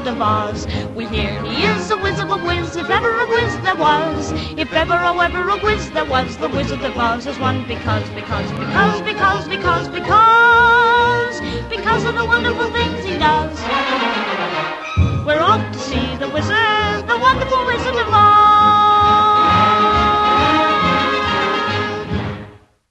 Wizard of Oz. We hear he is a wizard of whiz, if ever a whiz there was. If ever, oh, ever a whiz there was, the Wizard of Oz is one because of the wonderful things he does. We're off to see the wizard, the wonderful Wizard of Oz.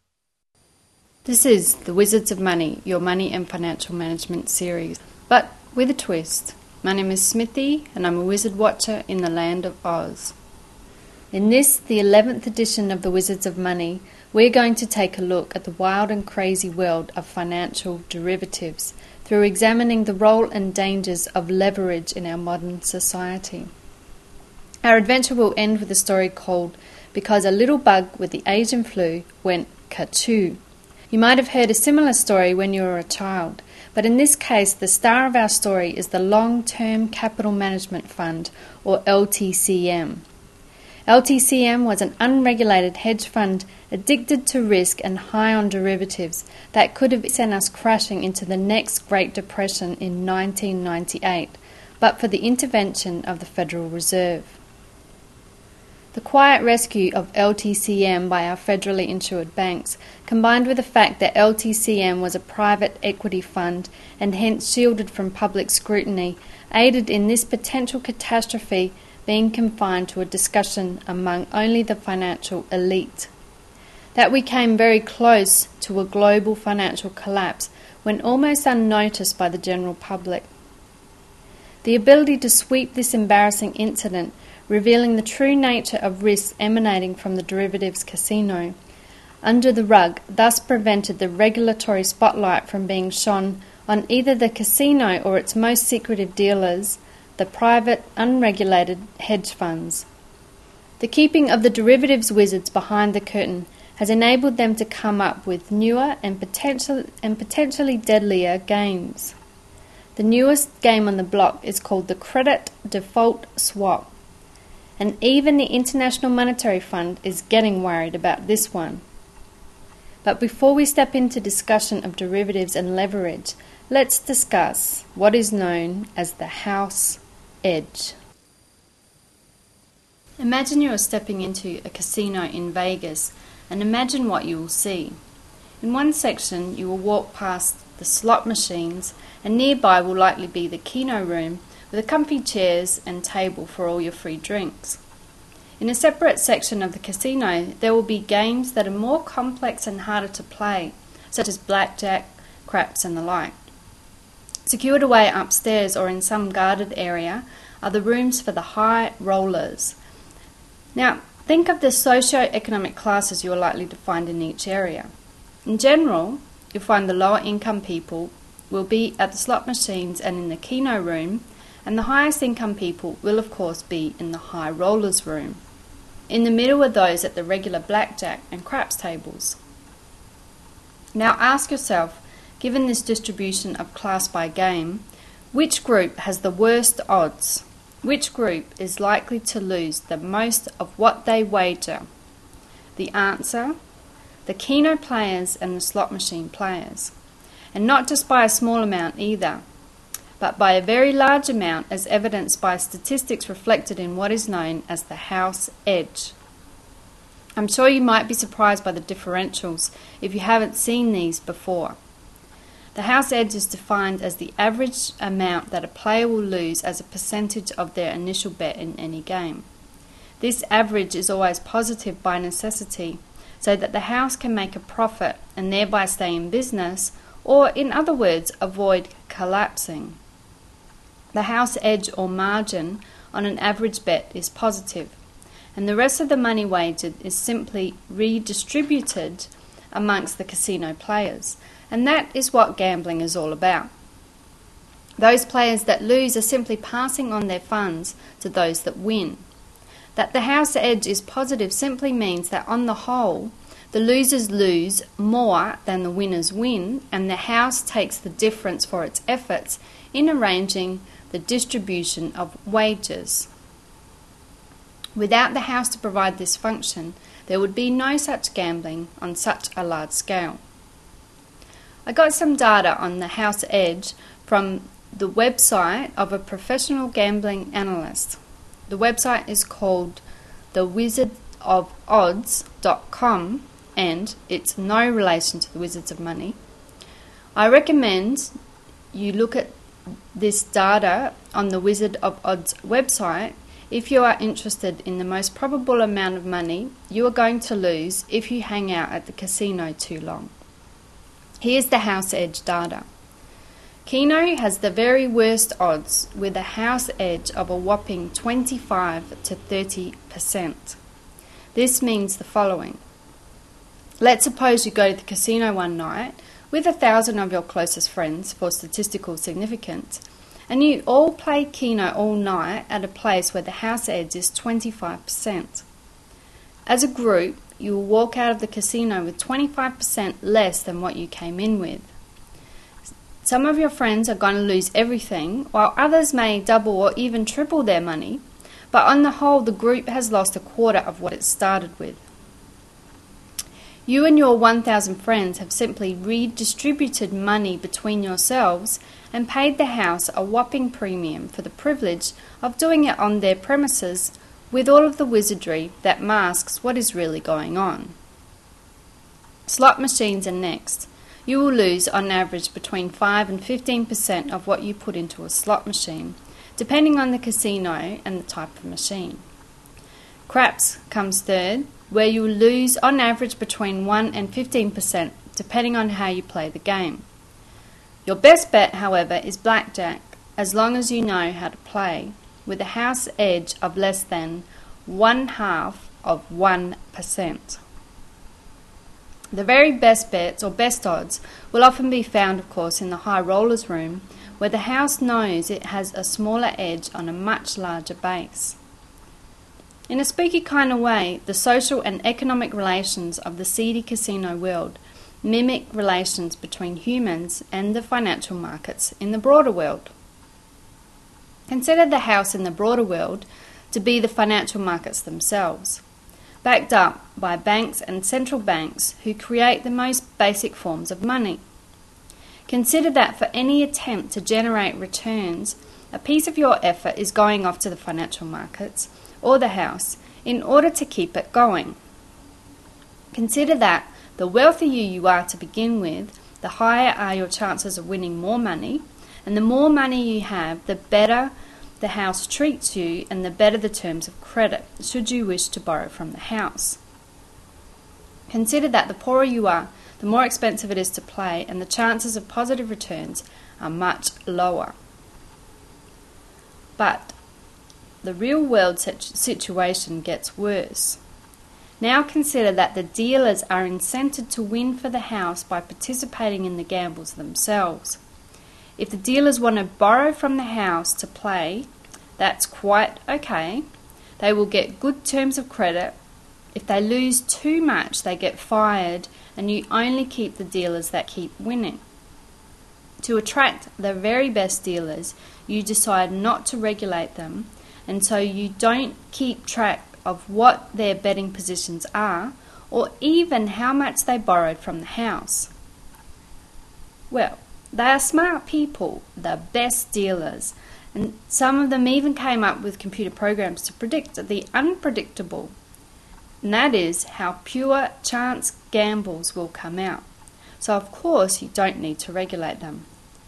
This is The Wizards of Money, your money and financial management series, but with a twist. My name is Smithy and I'm a wizard watcher in the land of Oz. In this, the 11th edition of The Wizards of Money, we're going to take a look at the wild and crazy world of financial derivatives through examining the role and dangers of leverage in our modern society. Our adventure will end with a story called Because a Little Bug with the Asian Flu Went Ka-Choo. You might have heard a similar story when you were a child, but in this case the star of our story is the Long-Term Capital Management Fund, or LTCM. LTCM was an unregulated hedge fund addicted to risk and high on derivatives that could have sent us crashing into the next Great Depression in 1998, but for the intervention of the Federal Reserve. The quiet rescue of LTCM by our federally insured banks, combined with the fact that LTCM was a private equity fund and hence shielded from public scrutiny, aided in this potential catastrophe being confined to a discussion among only the financial elite. That we came very close to a global financial collapse went almost unnoticed by the general public. The ability to sweep this embarrassing incident, revealing the true nature of risks emanating from the derivatives casino, under the rug, thus prevented the regulatory spotlight from being shone on either the casino or its most secretive dealers, the private, unregulated hedge funds. The keeping of the derivatives wizards behind the curtain has enabled them to come up with newer and potentially deadlier games. The newest game on the block is called the credit default swap, and even the International Monetary Fund is getting worried about this one. But before we step into discussion of derivatives and leverage, let's discuss what is known as the house edge. Imagine you are stepping into a casino in Vegas and imagine what you will see. In one section you will walk past the slot machines, and nearby will likely be the keno room with a comfy chairs and table for all your free drinks. In a separate section of the casino there will be games that are more complex and harder to play, such as blackjack, craps and the like. Secured away upstairs or in some guarded area are the rooms for the high rollers. Now, think of the socio-economic classes you are likely to find in each area. In general, you'll find the lower income people will be at the slot machines and in the keno room, and the highest income people will of course be in the high rollers room. In the middle are those at the regular blackjack and craps tables. Now ask yourself, given this distribution of class by game, which group has the worst odds? Which group is likely to lose the most of what they wager? The answer? The keno players and the slot machine players. And not just by a small amount either, but by a very large amount, as evidenced by statistics reflected in what is known as the house edge. I'm sure you might be surprised by the differentials if you haven't seen these before. The house edge is defined as the average amount that a player will lose as a percentage of their initial bet in any game. This average is always positive by necessity, so that the house can make a profit and thereby stay in business, or in other words, avoid collapsing. The house edge or margin on an average bet is positive, and the rest of the money wagered is simply redistributed amongst the casino players. And that is what gambling is all about. Those players that lose are simply passing on their funds to those that win. That the house edge is positive simply means that on the whole, the losers lose more than the winners win, and the house takes the difference for its efforts in arranging the distribution of wages. Without the house to provide this function, there would be no such gambling on such a large scale. I got some data on the house edge from the website of a professional gambling analyst. The website is called thewizardofodds.com, and it's no relation to the Wizards of Money. I recommend you look at this data on the Wizard of Odds website if you are interested in the most probable amount of money you are going to lose if you hang out at the casino too long. Here's the house edge data. Keno has the very worst odds with a house edge of a whopping 25 to 30%. This means the following. Let's suppose you go to the casino one night with 1,000 of your closest friends for statistical significance, and you all play Keno all night at a place where the house edge is 25%. As a group, you will walk out of the casino with 25% less than what you came in with. Some of your friends are going to lose everything, while others may double or even triple their money, but on the whole, the group has lost a quarter of what it started with. You and your 1,000 friends have simply redistributed money between yourselves and paid the house a whopping premium for the privilege of doing it on their premises with all of the wizardry that masks what is really going on. Slot machines are next. You will lose on average between 5 and 15% of what you put into a slot machine, depending on the casino and the type of machine. Craps comes third, where you will lose on average between 1 and 15%, depending on how you play the game. Your best bet, however, is blackjack, as long as you know how to play, with a house edge of less than 0.5%. The very best bets, or best odds, will often be found, of course, in the high rollers room, where the house knows it has a smaller edge on a much larger base. In a spooky kind of way, the social and economic relations of the seedy casino world mimic relations between humans and the financial markets in the broader world. Consider the house in the broader world to be the financial markets themselves, backed up by banks and central banks who create the most basic forms of money. Consider that for any attempt to generate returns, a piece of your effort is going off to the financial markets or the house in order to keep it going. Consider that the wealthier you are to begin with, the higher are your chances of winning more money, and the more money you have, the better the house treats you and the better the terms of credit, should you wish to borrow from the house. Consider that the poorer you are, the more expensive it is to play, and the chances of positive returns are much lower. But the real world situation gets worse. Now consider that the dealers are incented to win for the house by participating in the gambles themselves. If the dealers want to borrow from the house to play, that's quite okay. They will get good terms of credit. If they lose too much, they get fired, and you only keep the dealers that keep winning. To attract the very best dealers, you decide not to regulate them, and so you don't keep track of what their betting positions are, or even how much they borrowed from the house. Well, they are smart people, the best dealers, and some of them even came up with computer programs to predict the unpredictable. And that is how pure chance gambles will come out. So of course you don't need to regulate them.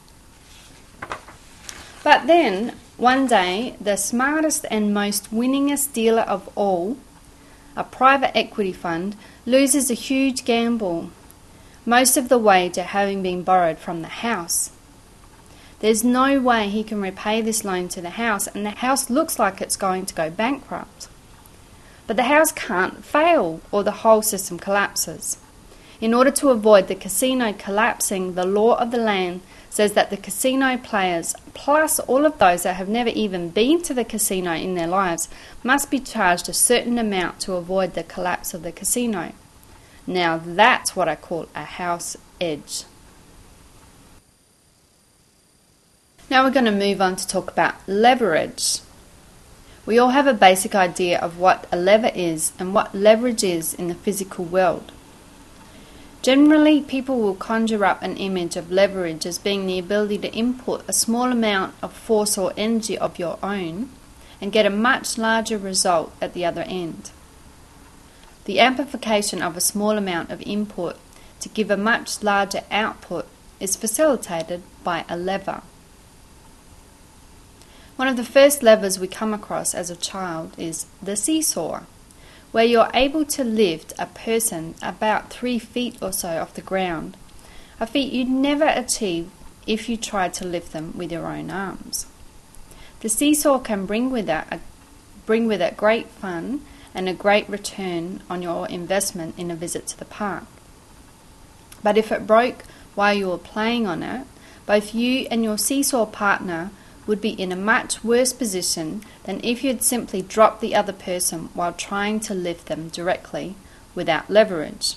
But then, one day, the smartest and most winningest dealer of all, a private equity fund, loses a huge gamble, most of the wager having been borrowed from the house. There's no way he can repay this loan to the house, and the house looks like it's going to go bankrupt. But the house can't fail, or the whole system collapses. In order to avoid the casino collapsing, the law of the land says that the casino players, plus all of those that have never even been to the casino in their lives, must be charged a certain amount to avoid the collapse of the casino. Now that's what I call a house edge. Now we're going to move on to talk about leverage. We all have a basic idea of what a lever is and what leverage is in the physical world. Generally, people will conjure up an image of leverage as being the ability to input a small amount of force or energy of your own and get a much larger result at the other end. The amplification of a small amount of input to give a much larger output is facilitated by a lever. One of the first levers we come across as a child is the seesaw, where you're able to lift a person about 3 feet or so off the ground, a feat you'd never achieve if you tried to lift them with your own arms. The seesaw can bring with it great fun and a great return on your investment in a visit to the park. But if it broke while you were playing on it, both you and your seesaw partner would be in a much worse position than if you had simply dropped the other person while trying to lift them directly without leverage.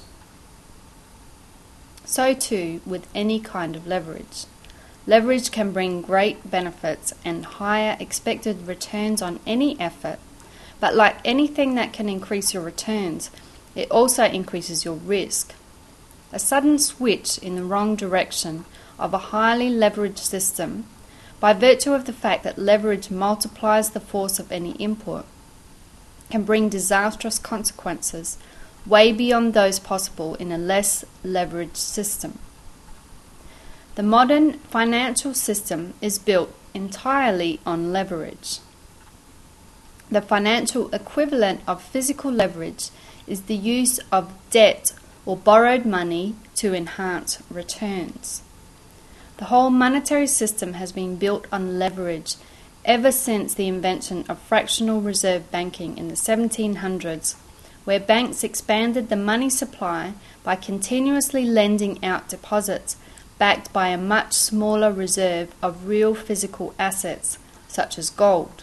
So too with any kind of leverage. Leverage can bring great benefits and higher expected returns on any effort, but like anything that can increase your returns, it also increases your risk. A sudden switch in the wrong direction of a highly leveraged system, by virtue of the fact that leverage multiplies the force of any input, can bring disastrous consequences way beyond those possible in a less leveraged system. The modern financial system is built entirely on leverage. The financial equivalent of physical leverage is the use of debt or borrowed money to enhance returns. The whole monetary system has been built on leverage ever since the invention of fractional reserve banking in the 1700s, where banks expanded the money supply by continuously lending out deposits backed by a much smaller reserve of real physical assets, such as gold.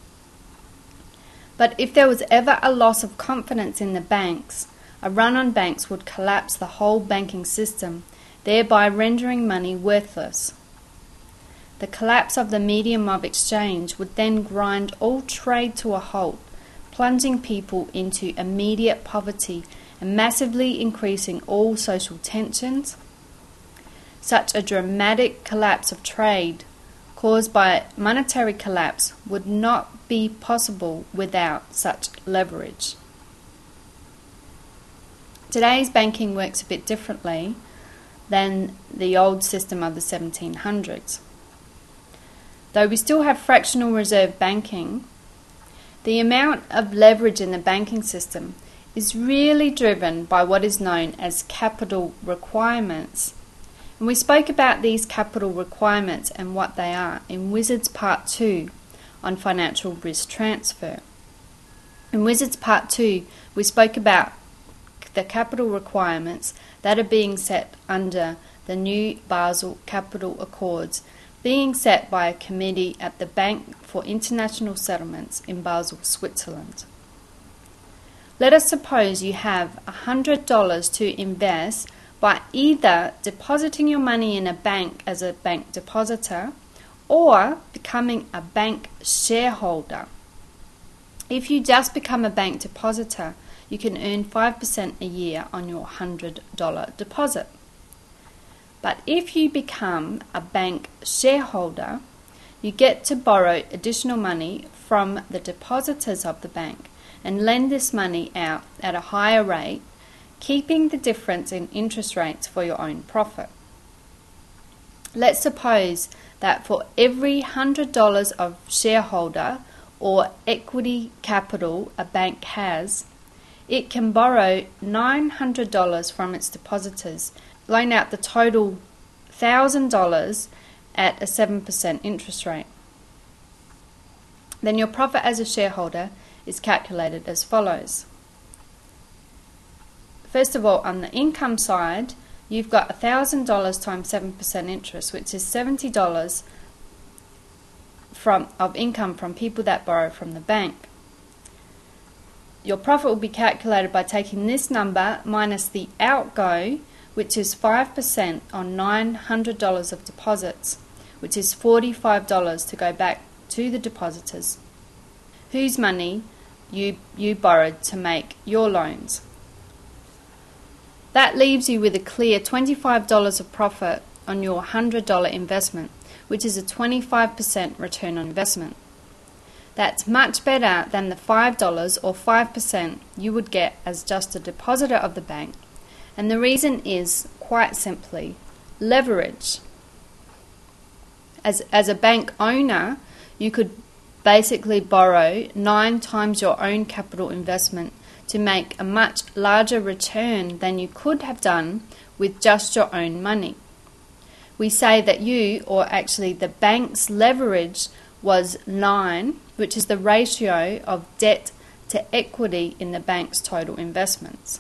But if there was ever a loss of confidence in the banks, a run on banks would collapse the whole banking system, thereby rendering money worthless. The collapse of the medium of exchange would then grind all trade to a halt, plunging people into immediate poverty and massively increasing all social tensions. Such a dramatic collapse of trade caused by monetary collapse would not be possible without such leverage. Today's banking works a bit differently than the old system of the 1700s. Though we still have fractional reserve banking, the amount of leverage in the banking system is really driven by what is known as capital requirements. And we spoke about these capital requirements and what they are in Wizards Part 2 on financial risk transfer. In Wizards Part 2, we spoke about the capital requirements that are being set under the new Basel Capital Accords, being set by a committee at the Bank for International Settlements in Basel, Switzerland. Let us suppose you have $100 to invest by either depositing your money in a bank as a bank depositor or becoming a bank shareholder. If you just become a bank depositor, you can earn 5% a year on your $100 deposit. But if you become a bank shareholder, you get to borrow additional money from the depositors of the bank and lend this money out at a higher rate, keeping the difference in interest rates for your own profit. Let's suppose that for every $100 of shareholder or equity capital a bank has, it can borrow $900 from its depositors, loan out the total $1,000 at a 7% interest rate. Then your profit as a shareholder is calculated as follows. First of all, on the income side, you've got $1,000 times 7% interest, which is $70 of income from people that borrow from the bank. Your profit will be calculated by taking this number minus the outgo, which is 5% on $900 of deposits, which is $45 to go back to the depositors, whose money you borrowed to make your loans. That leaves you with a clear $25 of profit on your $100 investment, which is a 25% return on investment. That's much better than the $5 or 5% you would get as just a depositor of the bank. And the reason is, quite simply, leverage. As a bank owner, you could basically borrow 9 times your own capital investment to make a much larger return than you could have done with just your own money. We say that you, or actually the bank's leverage, was 9, which is the ratio of debt to equity in the bank's total investments.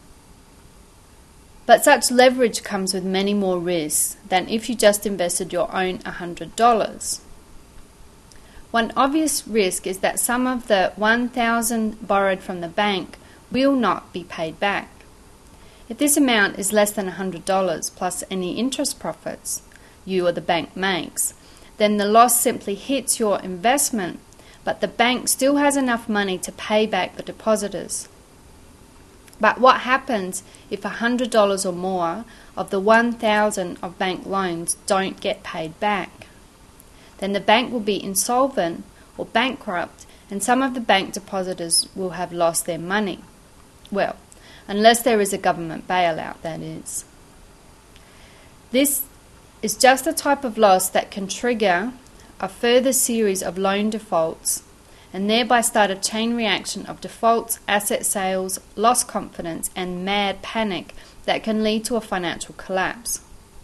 But such leverage comes with many more risks than if you just invested your own $100. One obvious risk is that some of the $1,000 borrowed from the bank will not be paid back. If this amount is less than $100 plus any interest profits you or the bank makes, then the loss simply hits your investment, but the bank still has enough money to pay back the depositors. But what happens if $100 or more of the $1,000 of bank loans don't get paid back? Then the bank will be insolvent or bankrupt, and some of the bank depositors will have lost their money. Well, unless there is a government bailout, that is. This is just a type of loss that can trigger a further series of loan defaults and thereby start a chain reaction of defaults, asset sales, lost confidence, and mad panic that can lead to a financial collapse.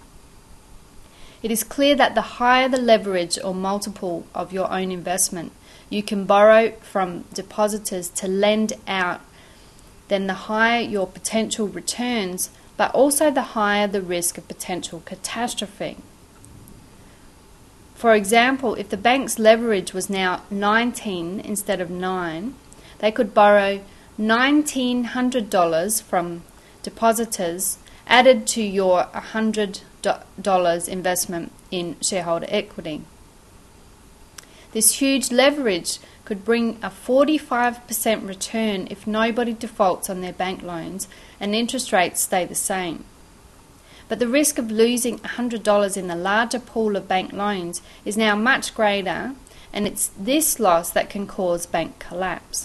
It is clear that the higher the leverage or multiple of your own investment you can borrow from depositors to lend out, then the higher your potential returns, but also the higher the risk of potential catastrophe. For example, if the bank's leverage was now 19 instead of 9, they could borrow $1,900 from depositors added to your $100 investment in shareholder equity. This huge leverage could bring a 45% return if nobody defaults on their bank loans and interest rates stay the same. But the risk of losing $100 in the larger pool of bank loans is now much greater, and it's this loss that can cause bank collapse.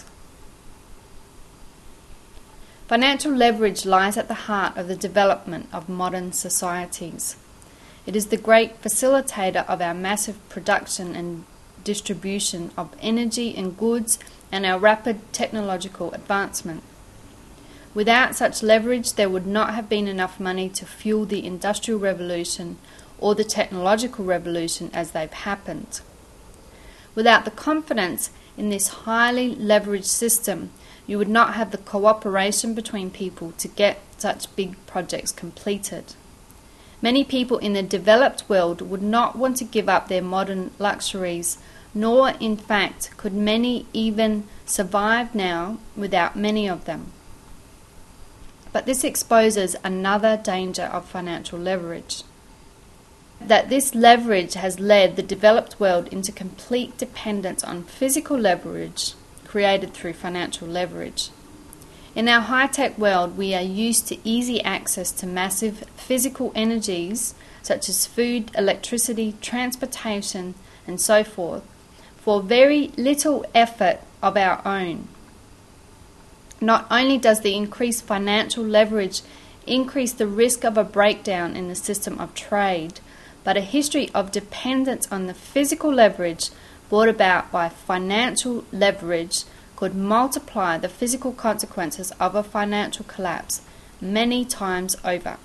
Financial leverage lies at the heart of the development of modern societies. It is the great facilitator of our massive production and distribution of energy and goods and our rapid technological advancement. Without such leverage, there would not have been enough money to fuel the Industrial Revolution or the Technological Revolution as they've happened. Without the confidence in this highly leveraged system, you would not have the cooperation between people to get such big projects completed. Many people in the developed world would not want to give up their modern luxuries, nor in fact could many even survive now without many of them. But this exposes another danger of financial leverage. That this leverage has led the developed world into complete dependence on physical leverage created through financial leverage. In our high-tech world, we are used to easy access to massive physical energies such as food, electricity, transportation, and so forth, for very little effort of our own. Not only does the increased financial leverage increase the risk of a breakdown in the system of trade, but a history of dependence on the physical leverage brought about by financial leverage could multiply the physical consequences of a financial collapse many times over.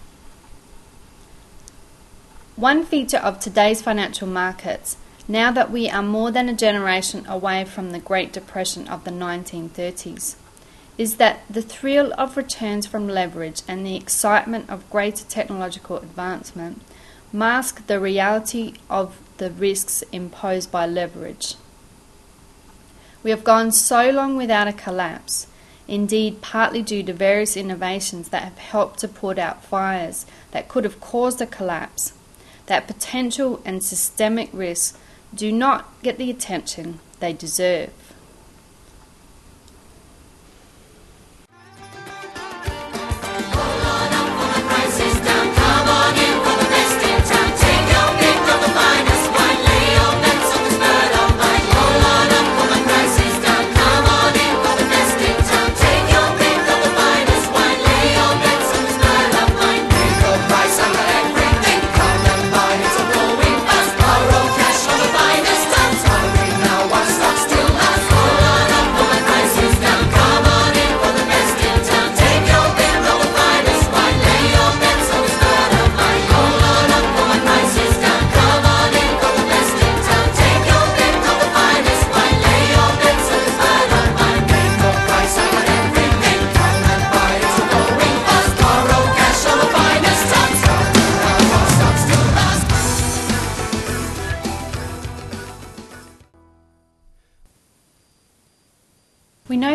One feature of today's financial markets, now that we are more than a generation away from the Great Depression of the 1930s, is that the thrill of returns from leverage and the excitement of greater technological advancement mask the reality of the risks imposed by leverage. We have gone so long without a collapse, indeed partly due to various innovations that have helped to put out fires that could have caused a collapse, that potential and systemic risks do not get the attention they deserve.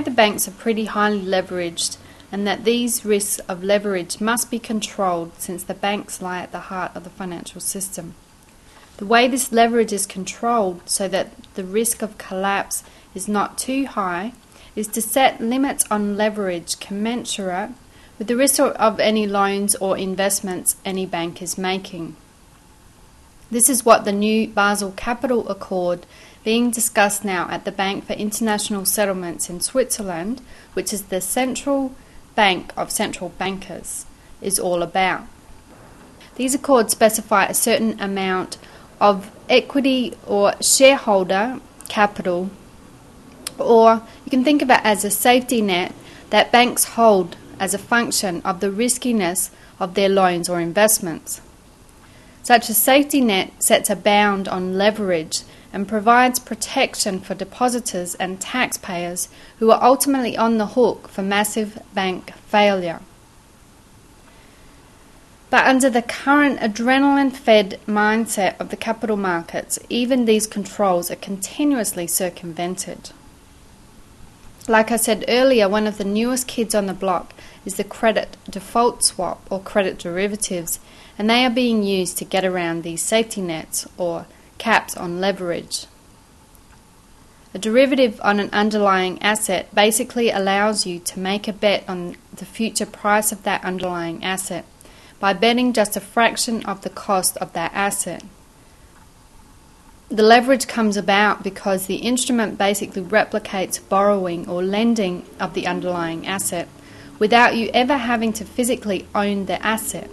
the banks are pretty highly leveraged and that these risks of leverage must be controlled since the banks lie at the heart of the financial system. The way this leverage is controlled so that the risk of collapse is not too high is to set limits on leverage commensurate with the risk of any loans or investments any bank is making. This is what the new Basel Capital Accord being discussed now at the Bank for International Settlements in Switzerland, which is the central bank of central bankers, is all about. These accords specify a certain amount of equity or shareholder capital, or you can think of it as a safety net that banks hold as a function of the riskiness of their loans or investments. Such a safety net sets a bound on leverage and provides protection for depositors and taxpayers who are ultimately on the hook for massive bank failure. But under the current adrenaline-fed mindset of the capital markets, even these controls are continuously circumvented. Like I said earlier, one of the newest kids on the block is the credit default swap or credit derivatives, and they are being used to get around these safety nets or caps on leverage. A derivative on an underlying asset basically allows you to make a bet on the future price of that underlying asset by betting just a fraction of the cost of that asset. The leverage comes about because the instrument basically replicates borrowing or lending of the underlying asset without you ever having to physically own the asset.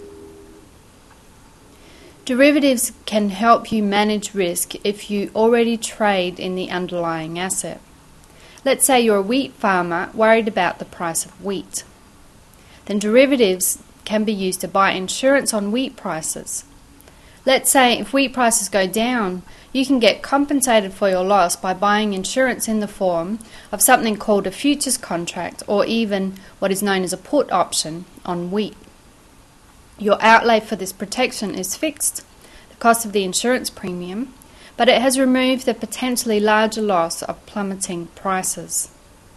Derivatives can help you manage risk if you already trade in the underlying asset. Let's say you're a wheat farmer worried about the price of wheat. Then derivatives can be used to buy insurance on wheat prices. Let's say if wheat prices go down, you can get compensated for your loss by buying insurance in the form of something called a futures contract or even what is known as a put option on wheat. Your outlay for this protection is fixed, the cost of the insurance premium, but it has removed the potentially larger loss of plummeting prices.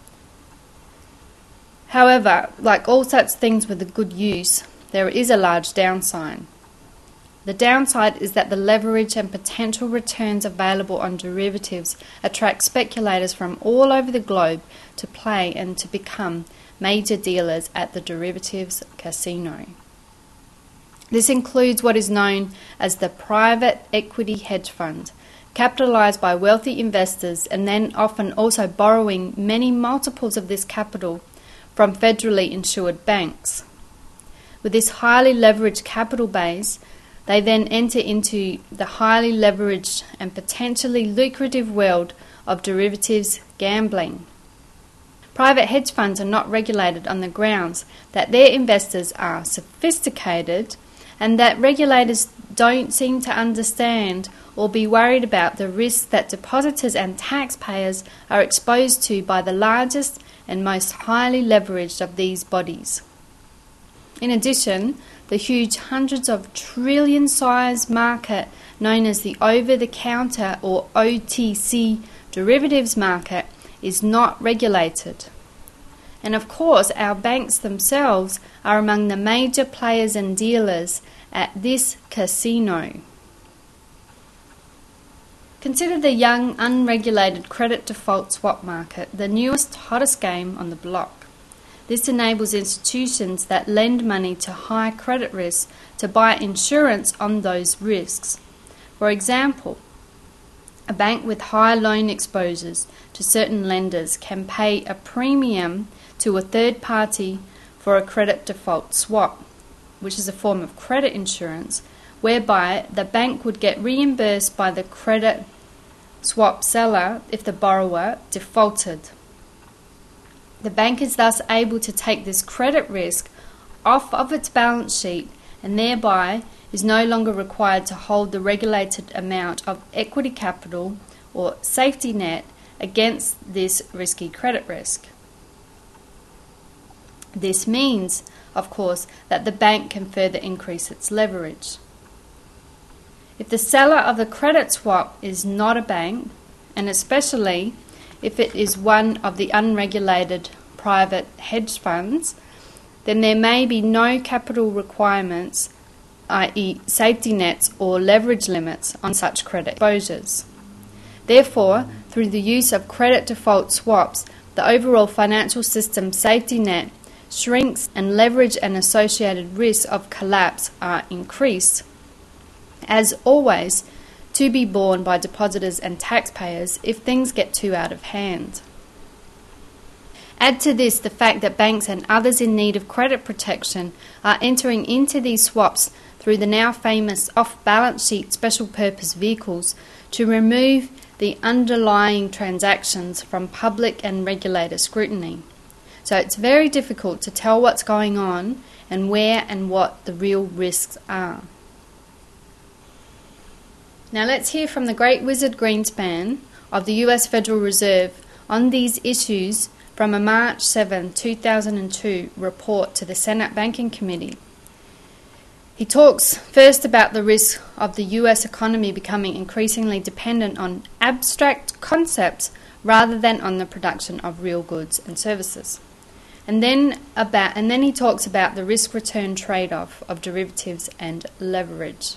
However, like all such things with a good use, there is a large downside. The downside is that the leverage and potential returns available on derivatives attract speculators from all over the globe to play and to become major dealers at the derivatives casino. This includes what is known as the private equity hedge fund, capitalized by wealthy investors and then often also borrowing many multiples of this capital from federally insured banks. With this highly leveraged capital base, they then enter into the highly leveraged and potentially lucrative world of derivatives gambling. Private hedge funds are not regulated on the grounds that their investors are sophisticated and that regulators don't seem to understand or be worried about the risks that depositors and taxpayers are exposed to by the largest and most highly leveraged of these bodies. In addition, the huge hundreds of trillion size market known as the over-the-counter or OTC derivatives market is not regulated. And of course, our banks themselves are among the major players and dealers at this casino. Consider the young, unregulated credit default swap market, the newest, hottest game on the block. This enables institutions that lend money to high credit risks to buy insurance on those risks. For example, a bank with high loan exposures to certain lenders can pay a premium to a third party for a credit default swap, which is a form of credit insurance, whereby the bank would get reimbursed by the credit swap seller if the borrower defaulted. The bank is thus able to take this credit risk off of its balance sheet and thereby is no longer required to hold the regulated amount of equity capital or safety net against this risky credit risk. This means, of course, that the bank can further increase its leverage. If the seller of the credit swap is not a bank, and especially if it is one of the unregulated private hedge funds, then there may be no capital requirements, i.e. safety nets or leverage limits on such credit exposures. Therefore, through the use of credit default swaps, the overall financial system safety net shrinks and leverage and associated risks of collapse are increased. As always, to be borne by depositors and taxpayers if things get too out of hand. Add to this the fact that banks and others in need of credit protection are entering into these swaps through the now famous off-balance sheet special purpose vehicles to remove the underlying transactions from public and regulator scrutiny. So it's very difficult to tell what's going on and where and what the real risks are. Now let's hear from the great wizard Greenspan of the US Federal Reserve on these issues from a March 7, 2002 report to the Senate Banking Committee. He talks first about the risk of the US economy becoming increasingly dependent on abstract concepts rather than on the production of real goods and services. And then he talks about the risk-return trade-off of derivatives and leverage.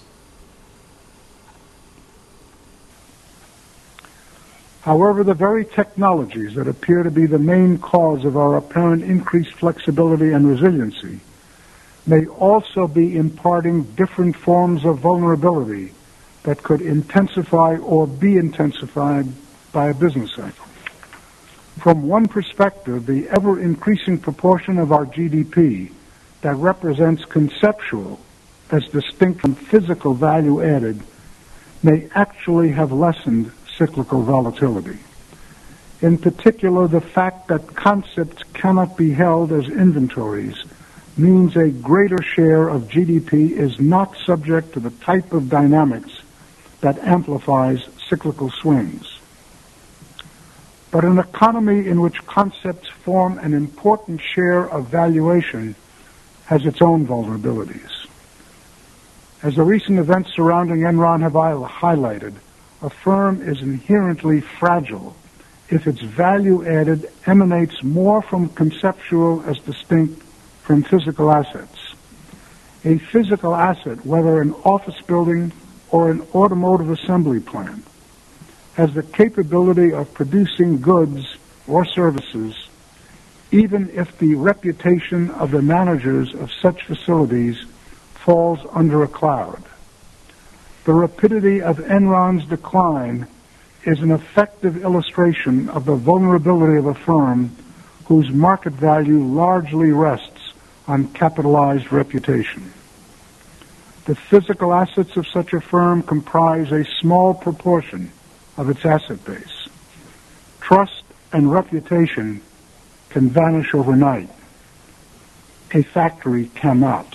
However, the very technologies that appear to be the main cause of our apparent increased flexibility and resiliency may also be imparting different forms of vulnerability that could intensify or be intensified by a business cycle. From one perspective, the ever-increasing proportion of our GDP that represents conceptual as distinct from physical value added may actually have lessened cyclical volatility. In particular, the fact that concepts cannot be held as inventories means a greater share of GDP is not subject to the type of dynamics that amplifies cyclical swings. But an economy in which concepts form an important share of valuation has its own vulnerabilities. As the recent events surrounding Enron have highlighted, a firm is inherently fragile if its value added emanates more from conceptual as distinct from physical assets. A physical asset, whether an office building or an automotive assembly plant, has the capability of producing goods or services even if the reputation of the managers of such facilities falls under a cloud. The rapidity of Enron's decline is an effective illustration of the vulnerability of a firm whose market value largely rests on capitalized reputation. The physical assets of such a firm comprise a small proportion of its asset base. Trust and reputation can vanish overnight. A factory cannot.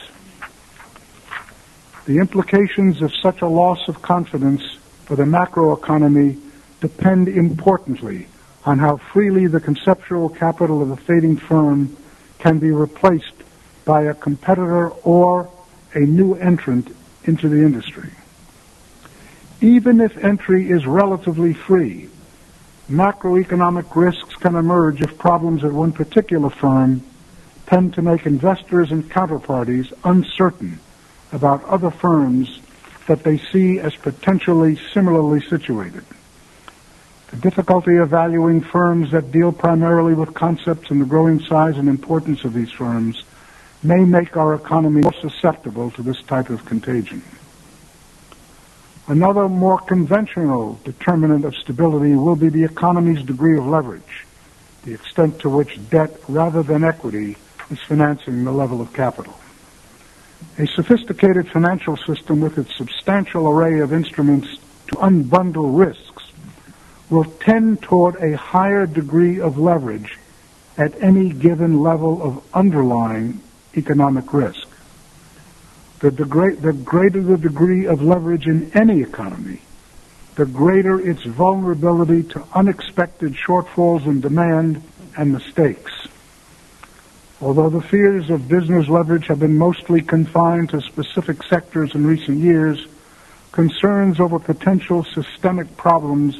The implications of such a loss of confidence for the macroeconomy depend importantly on how freely the conceptual capital of a fading firm can be replaced by a competitor or a new entrant into the industry. Even if entry is relatively free, macroeconomic risks can emerge if problems at one particular firm tend to make investors and counterparties uncertain about other firms that they see as potentially similarly situated. The difficulty of valuing firms that deal primarily with concepts and the growing size and importance of these firms may make our economy more susceptible to this type of contagion. Another more conventional determinant of stability will be the economy's degree of leverage, the extent to which debt rather than equity is financing the level of capital. A sophisticated financial system with its substantial array of instruments to unbundle risks will tend toward a higher degree of leverage at any given level of underlying economic risk. The greater the degree of leverage in any economy, the greater its vulnerability to unexpected shortfalls in demand and mistakes. Although the fears of business leverage have been mostly confined to specific sectors in recent years, concerns over potential systemic problems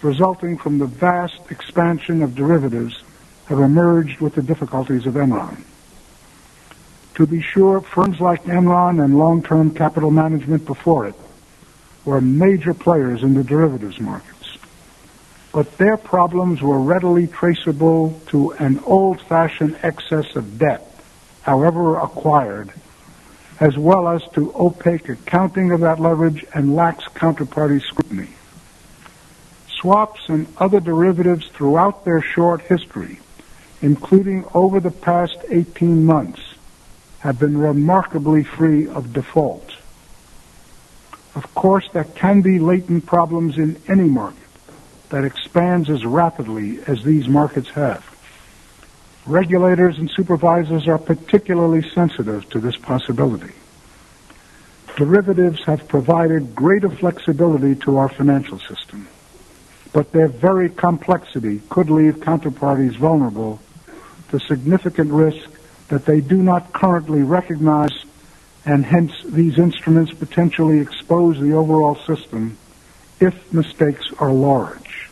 resulting from the vast expansion of derivatives have emerged with the difficulties of Enron. To be sure, firms like Enron and long-term capital management before it were major players in the derivatives markets, but their problems were readily traceable to an old-fashioned excess of debt, however acquired, as well as to opaque accounting of that leverage and lax counterparty scrutiny. Swaps and other derivatives throughout their short history, including over the past 18 months, have been remarkably free of default. Of course, there can be latent problems in any market that expands as rapidly as these markets have. Regulators and supervisors are particularly sensitive to this possibility. Derivatives have provided greater flexibility to our financial system, but their very complexity could leave counterparties vulnerable to significant risk that they do not currently recognize, and hence these instruments potentially expose the overall system if mistakes are large.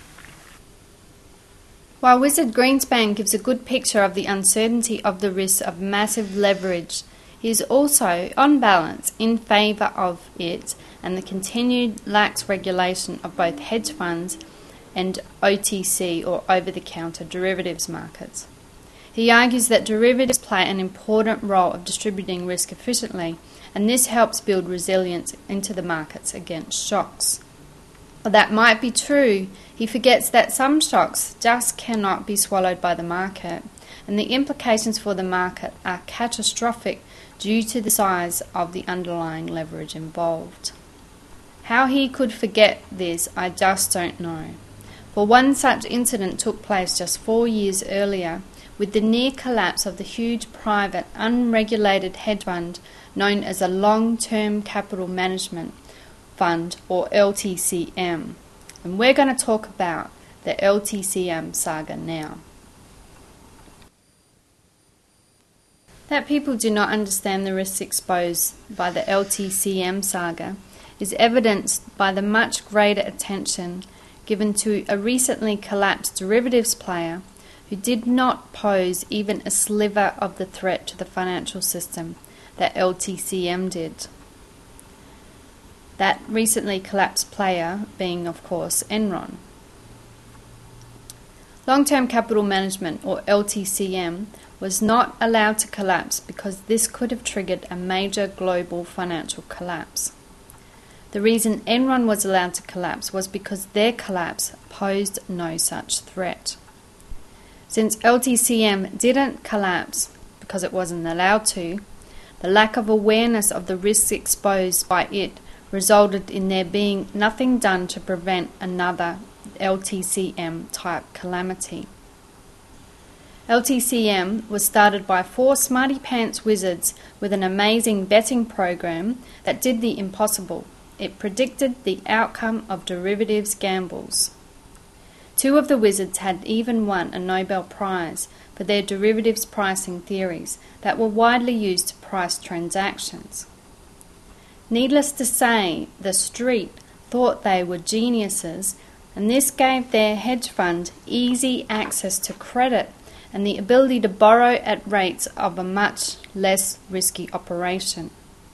While Wizard Greenspan gives a good picture of the uncertainty of the risks of massive leverage, he is also, on balance, in favour of it and the continued lax regulation of both hedge funds and OTC or over-the-counter derivatives markets. He argues that derivatives play an important role of distributing risk efficiently, and this helps build resilience into the markets against shocks. While that might be true, he forgets that some shocks just cannot be swallowed by the market, and the implications for the market are catastrophic due to the size of the underlying leverage involved. How he could forget this, I just don't know. For one such incident took place just 4 years earlier, with the near collapse of the huge private unregulated hedge fund known as a Long-Term Capital Management Fund, or LTCM. And we're going to talk about the LTCM saga now. That people do not understand the risks exposed by the LTCM saga is evidenced by the much greater attention given to a recently collapsed derivatives player who did not pose even a sliver of the threat to the financial system that LTCM did. That recently collapsed player being, of course, Enron. Long-Term Capital Management, or LTCM, was not allowed to collapse because this could have triggered a major global financial collapse. The reason Enron was allowed to collapse was because their collapse posed no such threat. Since LTCM didn't collapse because it wasn't allowed to, the lack of awareness of the risks exposed by it resulted in there being nothing done to prevent another LTCM-type calamity. LTCM was started by 4 smarty-pants wizards with an amazing betting program that did the impossible. It predicted the outcome of derivatives gambles. 2 of the wizards had even won a Nobel Prize for their derivatives pricing theories that were widely used to price transactions. Needless to say, the street thought they were geniuses, and this gave their hedge fund easy access to credit and the ability to borrow at rates of a much less risky operation.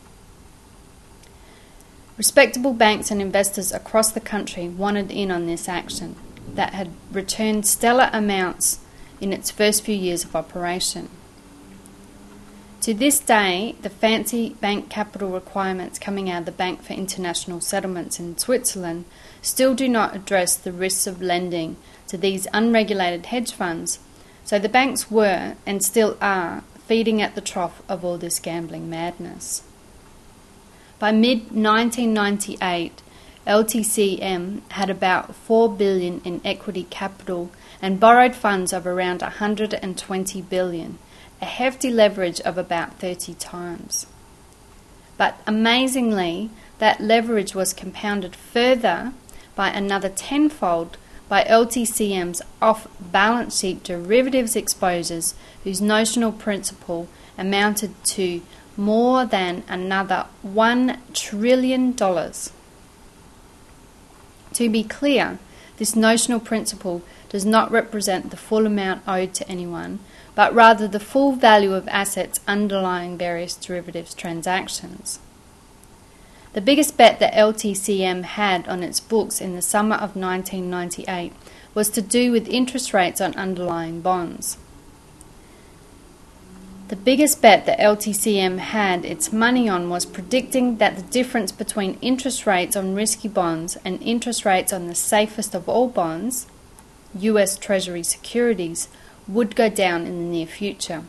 Respectable banks and investors across the country wanted in on this action that had returned stellar amounts in its first few years of operation. To this day, the fancy bank capital requirements coming out of the Bank for International Settlements in Switzerland still do not address the risks of lending to these unregulated hedge funds, so the banks were, and still are, feeding at the trough of all this gambling madness. By mid-1998, LTCM had about $4 billion in equity capital and borrowed funds of around $120 billion, a hefty leverage of about 30 times. But amazingly, that leverage was compounded further by another tenfold by LTCM's off-balance sheet derivatives exposures, whose notional principal amounted to more than another $1 trillion. To be clear, This notional principle does not represent the full amount owed to anyone, but rather the full value of assets underlying various derivatives transactions. The biggest bet that LTCM had on its books in the summer of 1998 was to do with interest rates on underlying bonds. The biggest bet that LTCM had its money on was predicting that the difference between interest rates on risky bonds and interest rates on the safest of all bonds, US Treasury securities, would go down in the near future.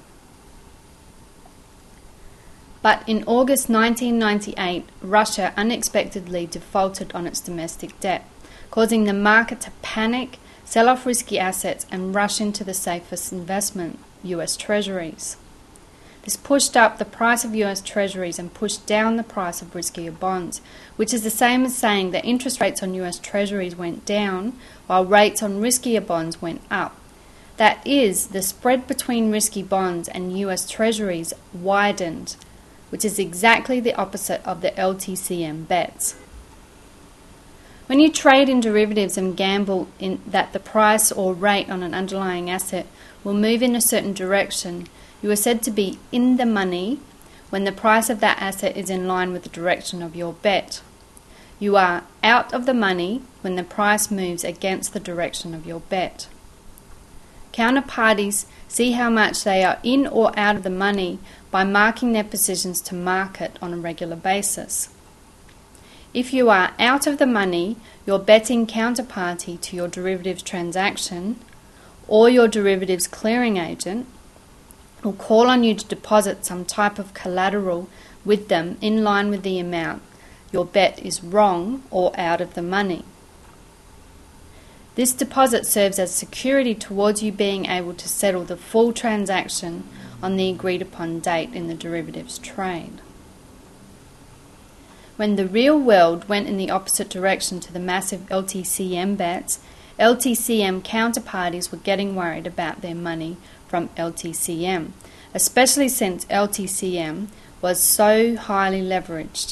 But in August 1998, Russia unexpectedly defaulted on its domestic debt, causing the market to panic, sell off risky assets and rush into the safest investment, US Treasuries. This pushed up the price of US Treasuries and pushed down the price of riskier bonds, which is the same as saying that interest rates on US Treasuries went down while rates on riskier bonds went up. That is, the spread between risky bonds and US Treasuries widened, which is exactly the opposite of the LTCM bets. When you trade in derivatives and gamble in that the price or rate on an underlying asset will move in a certain direction, you are said to be in the money when the price of that asset is in line with the direction of your bet. You are out of the money when the price moves against the direction of your bet. Counterparties see how much they are in or out of the money by marking their positions to market on a regular basis. If you are out of the money, your betting counterparty to your derivatives transaction or your derivatives clearing agent will call on you to deposit some type of collateral with them in line with the amount your bet is wrong or out of the money. This deposit serves as security towards you being able to settle the full transaction on the agreed upon date in the derivatives trade. When the real world went in the opposite direction to the massive LTCM bets, LTCM counterparties were getting worried about their money from LTCM, especially since LTCM was so highly leveraged.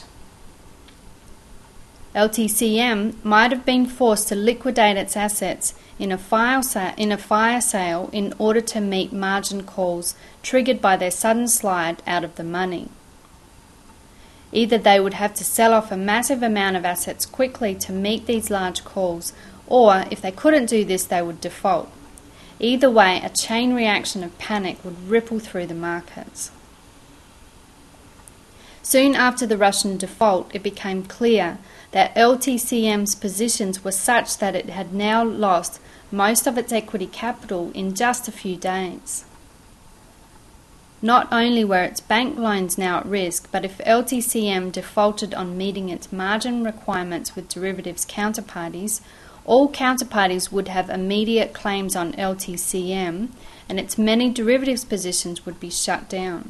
LTCM might have been forced to liquidate its assets in a fire sale in order to meet margin calls triggered by their sudden slide out of the money. Either they would have to sell off a massive amount of assets quickly to meet these large calls, or if they couldn't do this, they would default. Either way, a chain reaction of panic would ripple through the markets. Soon after the Russian default, it became clear that LTCM's positions were such that it had now lost most of its equity capital in just a few days. Not only were its bank loans now at risk, but if LTCM defaulted on meeting its margin requirements with derivatives counterparties, all counterparties would have immediate claims on LTCM and its many derivatives positions would be shut down.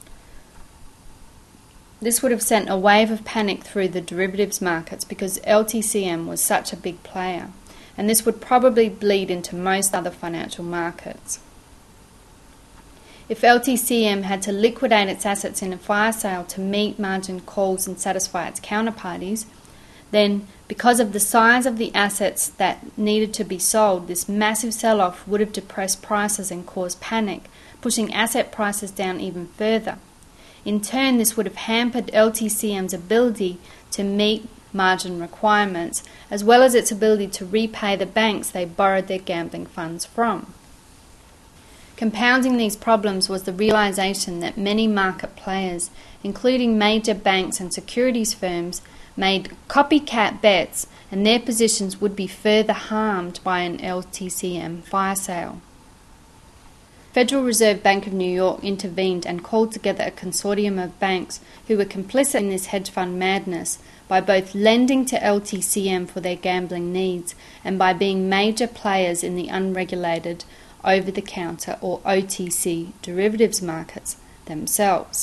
This would have sent a wave of panic through the derivatives markets because LTCM was such a big player, and this would probably bleed into most other financial markets. If LTCM had to liquidate its assets in a fire sale to meet margin calls and satisfy its counterparties, then because of the size of the assets that needed to be sold, this massive sell-off would have depressed prices and caused panic, pushing asset prices down even further. In turn, this would have hampered LTCM's ability to meet margin requirements, as well as its ability to repay the banks they borrowed their gambling funds from. Compounding these problems was the realization that many market players, including major banks and securities firms, made copycat bets and their positions would be further harmed by an LTCM fire sale. Federal Reserve Bank of New York intervened and called together a consortium of banks who were complicit in this hedge fund madness by both lending to LTCM for their gambling needs and by being major players in the unregulated over-the-counter or OTC derivatives markets themselves.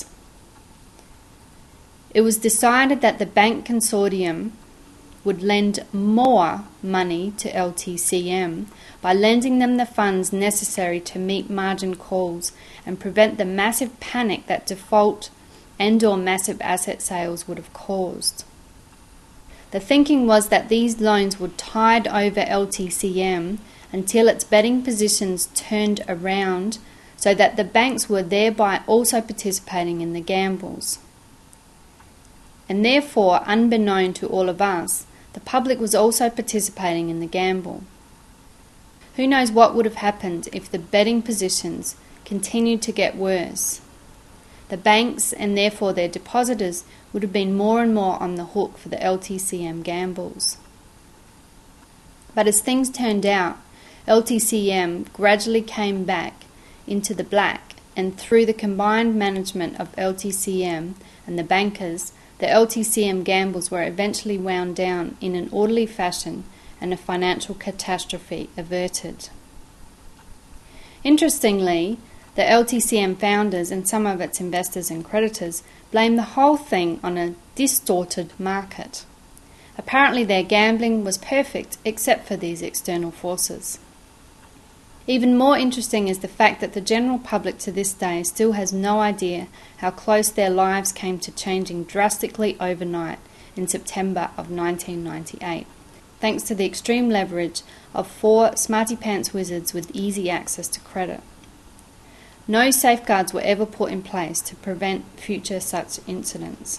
It was decided that the bank consortium would lend more money to LTCM by lending them the funds necessary to meet margin calls and prevent the massive panic that default and/or massive asset sales would have caused. The thinking was that these loans would tide over LTCM until its betting positions turned around, so that the banks were thereby also participating in the gambles. And therefore, unbeknown to all of us, the public was also participating in the gamble. Who knows what would have happened if the betting positions continued to get worse? The banks, and therefore their depositors, would have been more and more on the hook for the LTCM gambles. But as things turned out, LTCM gradually came back into the black, and through the combined management of LTCM and the bankers, the LTCM gambles were eventually wound down in an orderly fashion and a financial catastrophe averted. Interestingly, the LTCM founders and some of its investors and creditors blamed the whole thing on a distorted market. Apparently their gambling was perfect except for these external forces. Even more interesting is the fact that the general public to this day still has no idea how close their lives came to changing drastically overnight in September of 1998, thanks to the extreme leverage of 4 smarty-pants wizards with easy access to credit. No safeguards were ever put in place to prevent future such incidents.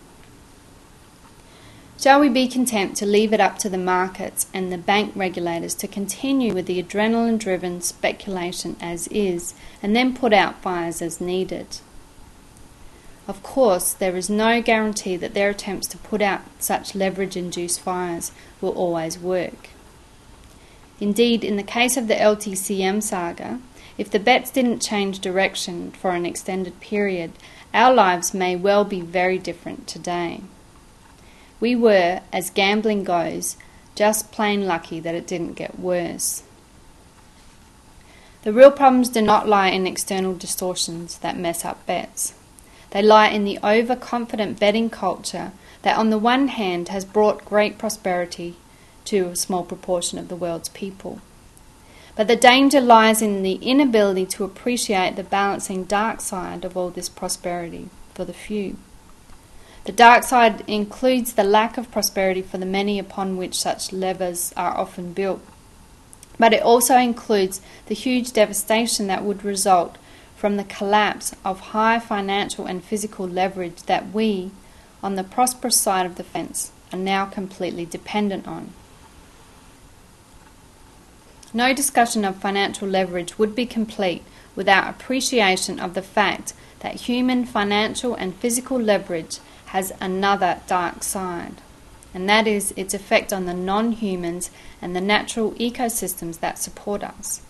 Shall we be content to leave it up to the markets and the bank regulators to continue with the adrenaline-driven speculation as is, and then put out fires as needed? Of course, there is no guarantee that their attempts to put out such leverage-induced fires will always work. Indeed, in the case of the LTCM saga, if the bets didn't change direction for an extended period, our lives may well be very different today. We were, as gambling goes, just plain lucky that it didn't get worse. The real problems do not lie in external distortions that mess up bets. They lie in the overconfident betting culture that on the one hand has brought great prosperity to a small proportion of the world's people. But the danger lies in the inability to appreciate the balancing dark side of all this prosperity for the few. The dark side includes the lack of prosperity for the many upon which such levers are often built. But it also includes the huge devastation that would result from the collapse of high financial and physical leverage that we, on the prosperous side of the fence, are now completely dependent on. No discussion of financial leverage would be complete without appreciation of the fact that human financial and physical leverage has another dark side, and that is its effect on the non-humans and the natural ecosystems that support us.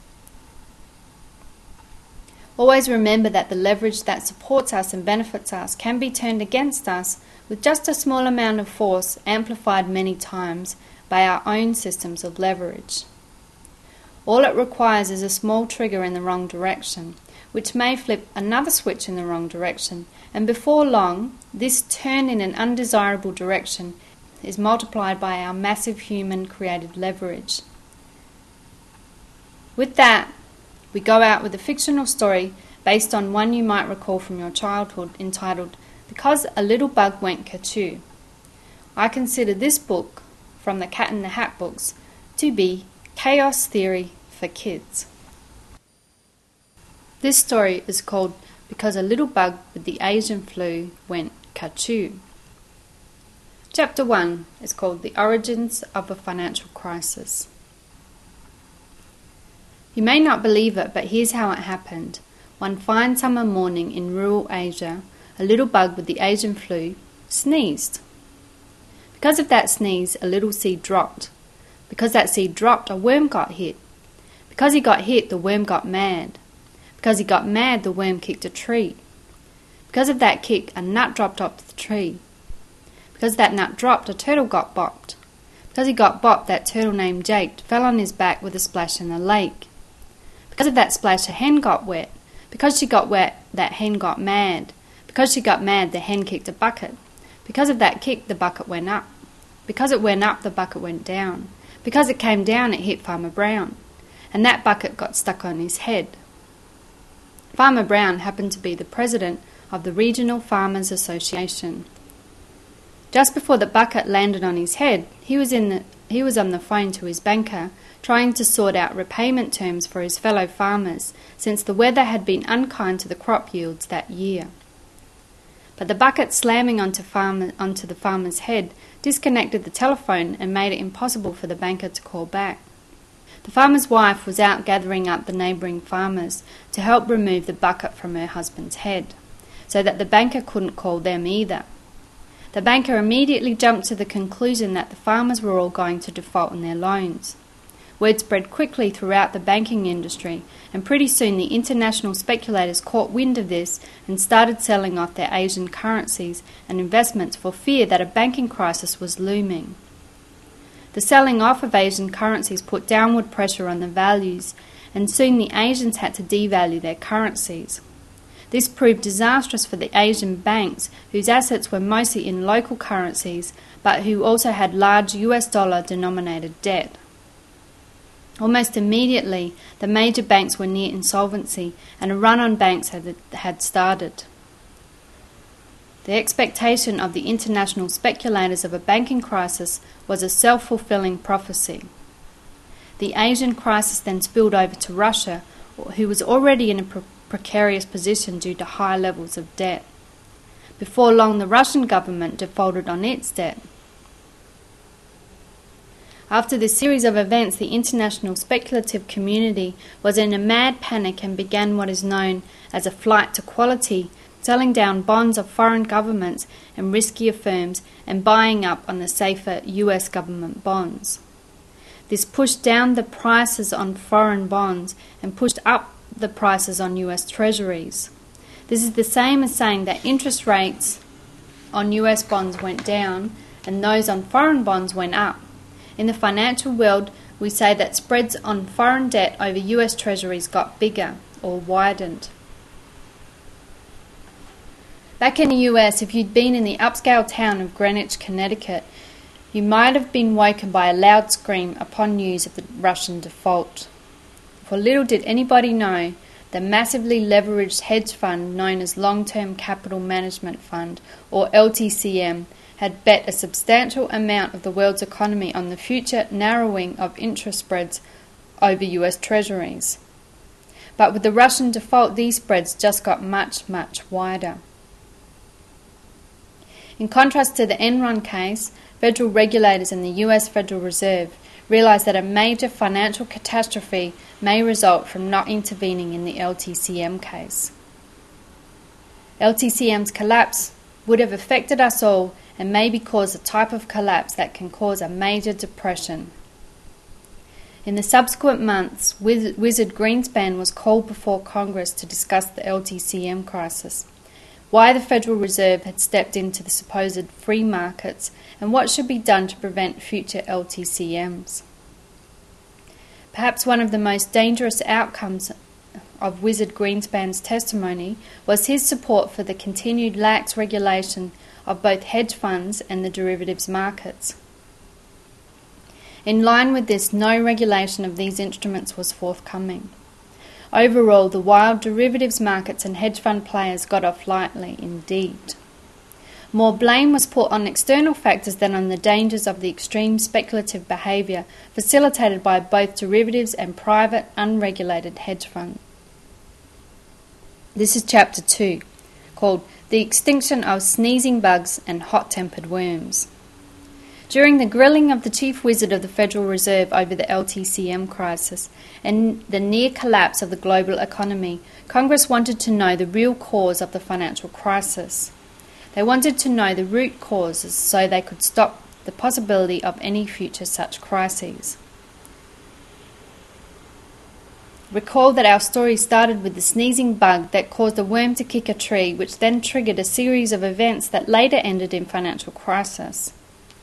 Always remember that the leverage that supports us and benefits us can be turned against us with just a small amount of force amplified many times by our own systems of leverage. All it requires is a small trigger in the wrong direction, which may flip another switch in the wrong direction, and before long, this turn in an undesirable direction is multiplied by our massive human-created leverage. With that, we go out with a fictional story based on one you might recall from your childhood entitled Because a Little Bug Went Kerchoo. I consider this book, from the Cat in the Hat books, to be chaos theory for kids. This story is called Because a Little Bug with the Asian Flu Went Kerchoo. Chapter 1 is called The Origins of a Financial Crisis. You may not believe it, but here's how it happened. One fine summer morning in rural Asia, a little bug with the Asian flu sneezed. Because of that sneeze, a little seed dropped. Because that seed dropped, a worm got hit. Because he got hit, the worm got mad. Because he got mad, the worm kicked a tree. Because of that kick, a nut dropped off the tree. Because that nut dropped, a turtle got bopped. Because he got bopped, that turtle named Jake fell on his back with a splash in the lake. Because of that splash, a hen got wet. Because she got wet, that hen got mad. Because she got mad, the hen kicked a bucket. Because of that kick, the bucket went up. Because it went up, the bucket went down. Because it came down, it hit Farmer Brown. And that bucket got stuck on his head. Farmer Brown happened to be the president of the Regional Farmers Association. Just before the bucket landed on his head, he was on the phone to his banker, trying to sort out repayment terms for his fellow farmers, since the weather had been unkind to the crop yields that year. But the bucket slamming onto the farmer's head disconnected the telephone and made it impossible for the banker to call back. The farmer's wife was out gathering up the neighbouring farmers to help remove the bucket from her husband's head, so that the banker couldn't call them either. The banker immediately jumped to the conclusion that the farmers were all going to default on their loans. Word spread quickly throughout the banking industry, and pretty soon the international speculators caught wind of this and started selling off their Asian currencies and investments for fear that a banking crisis was looming. The selling off of Asian currencies put downward pressure on the values, and soon the Asians had to devalue their currencies. This proved disastrous for the Asian banks, whose assets were mostly in local currencies, but who also had large US dollar denominated debt. Almost immediately, the major banks were near insolvency, and a run on banks had started. The expectation of the international speculators of a banking crisis was a self-fulfilling prophecy. The Asian crisis then spilled over to Russia, who was already in a precarious position due to high levels of debt. Before long, the Russian government defaulted on its debt. After this series of events, the international speculative community was in a mad panic and began what is known as a flight to quality, selling down bonds of foreign governments and riskier firms and buying up on the safer US government bonds. This pushed down the prices on foreign bonds and pushed up the prices on US treasuries. This is the same as saying that interest rates on US bonds went down and those on foreign bonds went up. In the financial world, we say that spreads on foreign debt over US treasuries got bigger or widened. Back in the US, if you'd been in the upscale town of Greenwich, Connecticut, you might have been woken by a loud scream upon news of the Russian default. For little did anybody know, the massively leveraged hedge fund known as Long-Term Capital Management Fund, or LTCM, had bet a substantial amount of the world's economy on the future narrowing of interest spreads over US treasuries. But with the Russian default, these spreads just got much, much wider. In contrast to the Enron case, federal regulators and the US Federal Reserve realized that a major financial catastrophe may result from not intervening in the LTCM case. LTCM's collapse would have affected us all and maybe cause a type of collapse that can cause a major depression. In the subsequent months, Wizard Greenspan was called before Congress to discuss the LTCM crisis, why the Federal Reserve had stepped into the supposed free markets, and what should be done to prevent future LTCMs. Perhaps one of the most dangerous outcomes of Wizard Greenspan's testimony was his support for the continued lax regulation of both hedge funds and the derivatives markets. In line with this, no regulation of these instruments was forthcoming. Overall, the wild derivatives markets and hedge fund players got off lightly indeed. More blame was put on external factors than on the dangers of the extreme speculative behaviour facilitated by both derivatives and private, unregulated hedge funds. This is Chapter 2, called The Extinction of Sneezing Bugs and Hot-Tempered Worms. During the grilling of the chief wizard of the Federal Reserve over the LTCM crisis and the near collapse of the global economy, Congress wanted to know the real cause of the financial crisis. They wanted to know the root causes so they could stop the possibility of any future such crises. Recall that our story started with the sneezing bug that caused a worm to kick a tree, which then triggered a series of events that later ended in financial crisis.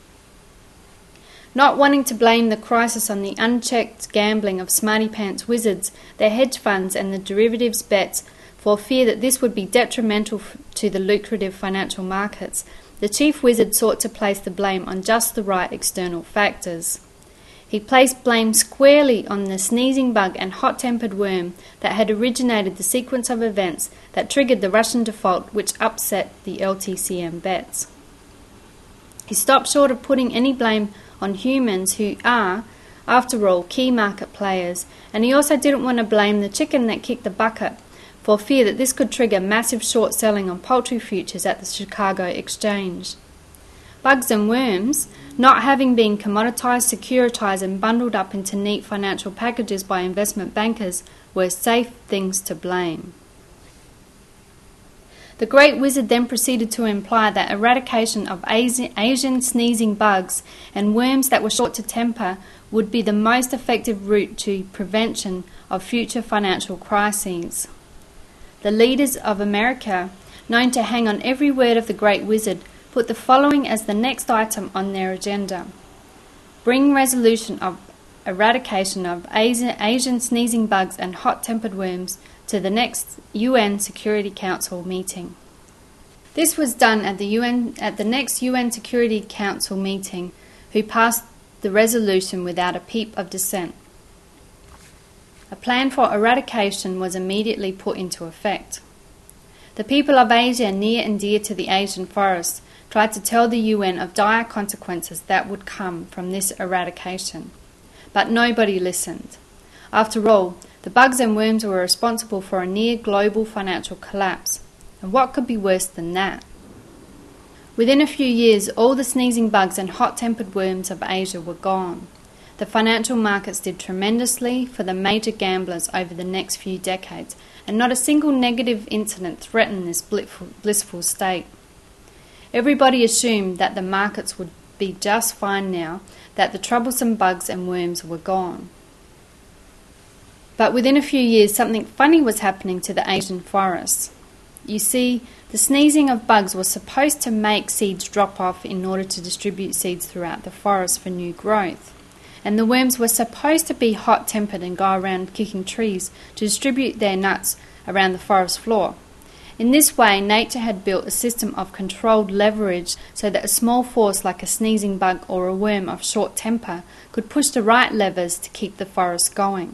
Not wanting to blame the crisis on the unchecked gambling of smarty-pants wizards, their hedge funds and the derivatives bets, for fear that this would be detrimental to the lucrative financial markets, the chief wizard sought to place the blame on just the right external factors. He placed blame squarely on the sneezing bug and hot-tempered worm that had originated the sequence of events that triggered the Russian default which upset the LTCM bets. He stopped short of putting any blame on humans who are, after all, key market players, and he also didn't want to blame the chicken that kicked the bucket for fear that this could trigger massive short selling on poultry futures at the Chicago Exchange. Bugs and worms, not having been commoditized, securitized and bundled up into neat financial packages by investment bankers, were safe things to blame. The Great Wizard then proceeded to imply that eradication of Asian sneezing bugs and worms that were short to temper would be the most effective route to prevention of future financial crises. The leaders of America, known to hang on every word of the Great Wizard, put the following as the next item on their agenda: bring resolution of eradication of Asian sneezing bugs and hot-tempered worms to the next UN Security Council meeting. This was done at the next UN Security Council meeting, who passed the resolution without a peep of dissent. A plan for eradication was immediately put into effect. The people of Asia near and dear to the Asian forests tried to tell the UN of dire consequences that would come from this eradication. But nobody listened. After all, the bugs and worms were responsible for a near global financial collapse. And what could be worse than that? Within a few years, all the sneezing bugs and hot-tempered worms of Asia were gone. The financial markets did tremendously for the major gamblers over the next few decades, and not a single negative incident threatened this blissful state. Everybody assumed that the markets would be just fine now that the troublesome bugs and worms were gone. But within a few years, something funny was happening to the Asian forests. You see, the sneezing of bugs was supposed to make seeds drop off in order to distribute seeds throughout the forest for new growth. And the worms were supposed to be hot-tempered and go around kicking trees to distribute their nuts around the forest floor. In this way, nature had built a system of controlled leverage so that a small force like a sneezing bug or a worm of short temper could push the right levers to keep the forest going.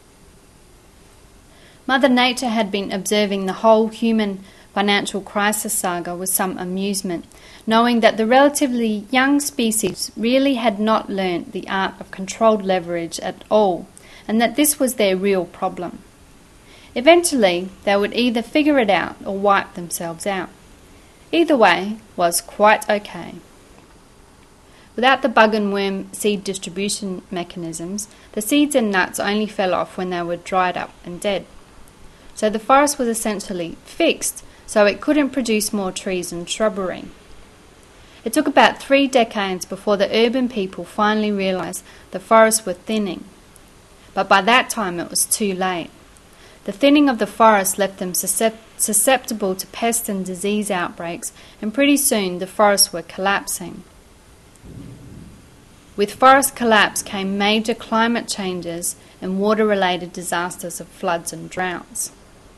Mother Nature had been observing the whole human financial crisis saga with some amusement, knowing that the relatively young species really had not learnt the art of controlled leverage at all, and that this was their real problem. Eventually, they would either figure it out or wipe themselves out. Either way was quite okay. Without the bug and worm seed distribution mechanisms, the seeds and nuts only fell off when they were dried up and dead. So the forest was essentially fixed, so it couldn't produce more trees and shrubbery. It took about 3 decades before the urban people finally realised the forests were thinning. But by that time it was too late. The thinning of the forest left them susceptible to pest and disease outbreaks, and pretty soon the forests were collapsing. With forest collapse came major climate changes and water-related disasters of floods and droughts.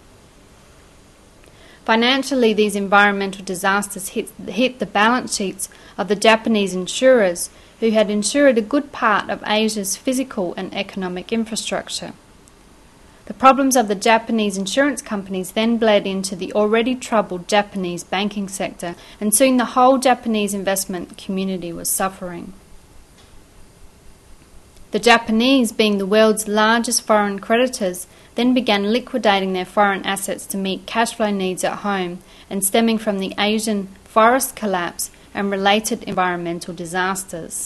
Financially, these environmental disasters hit the balance sheets of the Japanese insurers, who had insured a good part of Asia's physical and economic infrastructure. The problems of the Japanese insurance companies then bled into the already troubled Japanese banking sector, and soon the whole Japanese investment community was suffering. The Japanese, being the world's largest foreign creditors, then began liquidating their foreign assets to meet cash flow needs at home, and stemming from the Asian forest collapse and related environmental disasters.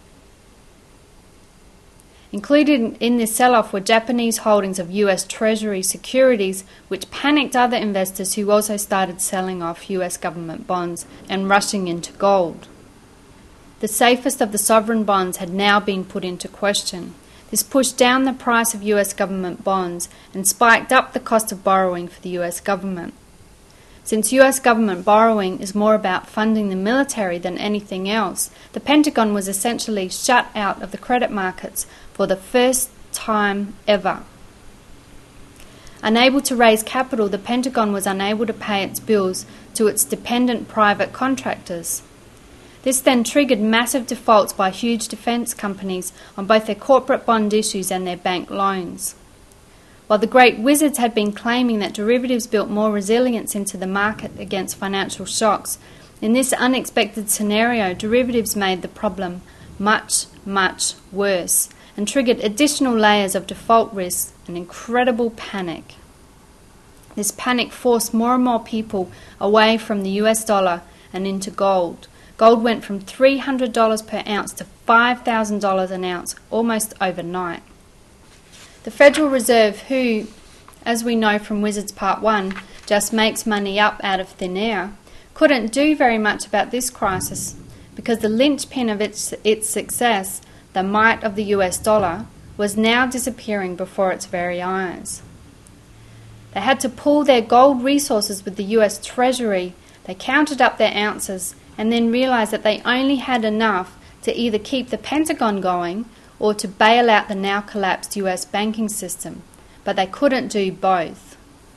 Included in this sell-off were Japanese holdings of US Treasury securities, which panicked other investors who also started selling off US government bonds and rushing into gold. The safest of the sovereign bonds had now been put into question. This pushed down the price of US government bonds and spiked up the cost of borrowing for the US government. Since US government borrowing is more about funding the military than anything else, the Pentagon was essentially shut out of the credit markets for the first time ever. Unable to raise capital, the Pentagon was unable to pay its bills to its dependent private contractors. This then triggered massive defaults by huge defence companies on both their corporate bond issues and their bank loans. While the great wizards had been claiming that derivatives built more resilience into the market against financial shocks, In this unexpected scenario, derivatives made the problem much, much worse and triggered additional layers of default risk and incredible panic. This panic forced more and more people away from the US dollar and into gold. Gold went from $300 per ounce to $5,000 an ounce almost overnight. The Federal Reserve, who, as we know from Wizards Part 1, just makes money up out of thin air, couldn't do very much about this crisis because the linchpin of its success, the might of the US dollar, was now disappearing before its very eyes. They had to pool their gold resources with the US Treasury. They counted up their ounces and then realized that they only had enough to either keep the Pentagon going or to bail out the now collapsed US banking system, but they couldn't do both.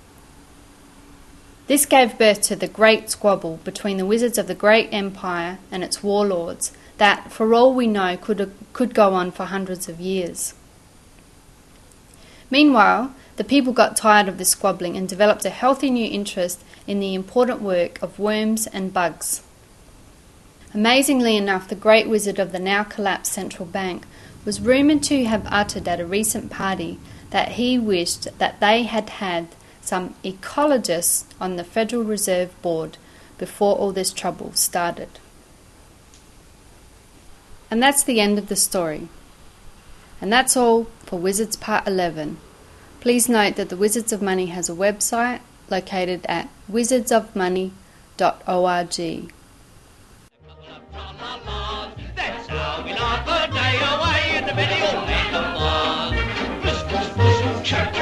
This gave birth to the Great Squabble between the wizards of the Great Empire and its warlords that, for all we know, could go on for hundreds of years. Meanwhile, the people got tired of this squabbling and developed a healthy new interest in the important work of worms and bugs. Amazingly enough, the great wizard of the now collapsed central bank was rumoured to have uttered at a recent party that he wished that they had had some ecologists on the Federal Reserve Board before all this trouble started. And that's the end of the story. And that's all for Wizards Part 11. Please note that the Wizards of Money has a website located at wizardsofmoney.org. That's how we laugh a day away in the medieval land of Mars. Whistles, whistles, chirp,